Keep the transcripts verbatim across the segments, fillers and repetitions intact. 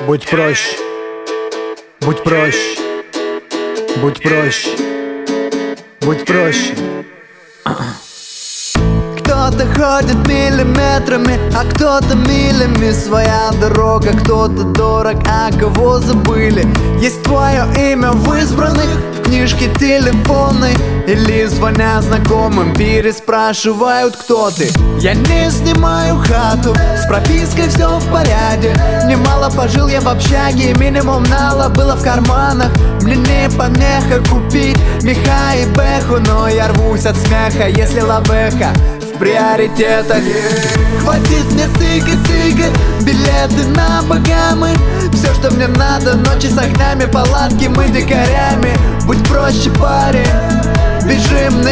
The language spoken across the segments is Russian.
Будь проще, будь проще, будь проще, будь проще. Кто-то ходит миллиметрами, а кто-то милями. Своя дорога, кто-то дорог, а кого забыли. Есть твое имя в избранных, в книжке телефонной, или звоня знакомым, переспрашивают, кто ты. Я не снимаю хату, с пропиской все в порядке. Немало пожил я в общаге, минимум нала было в карманах. Мне не помеха купить меха и бэху, но я рвусь от смеха, если лавеха в приоритетах. Хватит мне тыкать, тыкать билеты на Багамы. Все, что мне надо, ночи с огнями, палатки, мы дикарями. Будь проще, парень, бежим,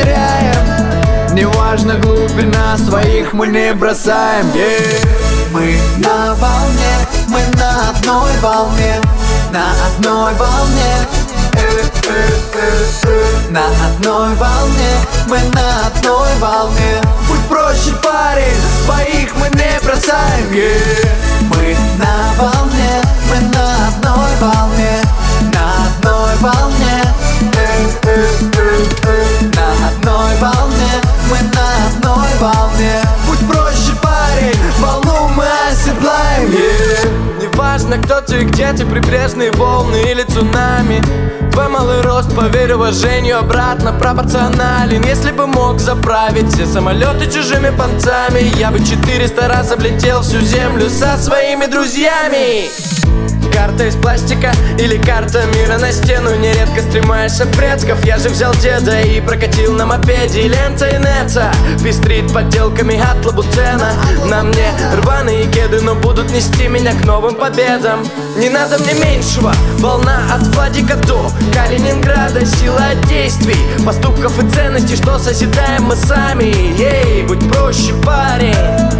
ныряем. Неважно глубина, своих мы не бросаем. Yeah. Мы на волне, мы на одной волне, на одной волне, э, э, э, э. На одной волне, мы на одной волне. Будь проще, парень, своих мы не бросаем. Yeah. Мы на волне, мы на одной волне, на одной волне, э, э, э, э. На одной волне, мы на одной волне. Будь проще, парень, волну мы оседлаем. Yeah. Неважно, кто ты, где ты, прибрежные волны или цунами. Твой малый рост, поверь, уважению обратно пропорционален. Если бы мог заправить все самолеты чужими понтами, я бы четыреста раз облетел всю землю со своими друзьями. Карта из пластика или карта мира на стену. Нередко стремаешься предков. Я же взял деда и прокатил на мопеде. Лента инета пестрит подделками от Лабутена. На мне рваные кеды, но будут нести меня к новым победам. Не надо мне меньшего. Волна от Владика до Калининграда. Сила действий, поступков и ценностей, что созидаем мы сами. Ей, будь проще, парень,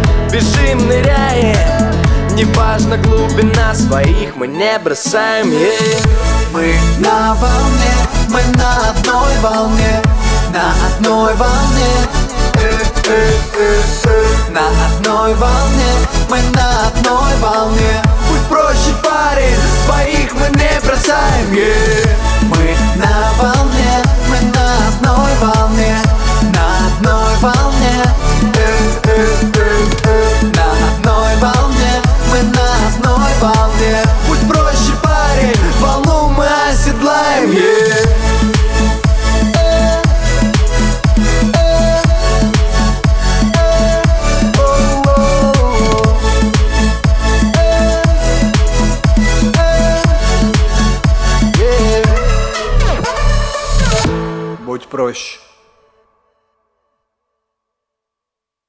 бежим, ныряем. Неважно глубина, своих мы не бросаем. Yeah. Мы на волне, мы на одной волне, на одной волне, э, э, э, э. На одной волне, мы на одной волне. Будь проще, парень, своих мы не бросаем. Yeah. Мы на волне, мы на одной волне, на одной волне, э, э, э, э. На одной волне, мы на одной волне. Будь проще, парень, волну мы оседлаем. Yeah. Будь проще.